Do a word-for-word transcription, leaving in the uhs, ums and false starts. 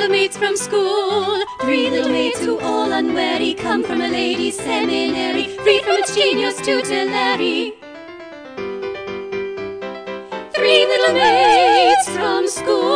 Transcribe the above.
little maids from school, three little maids who all unwary come from a lady's seminary, free from its genius tutelary. Three little maids from school.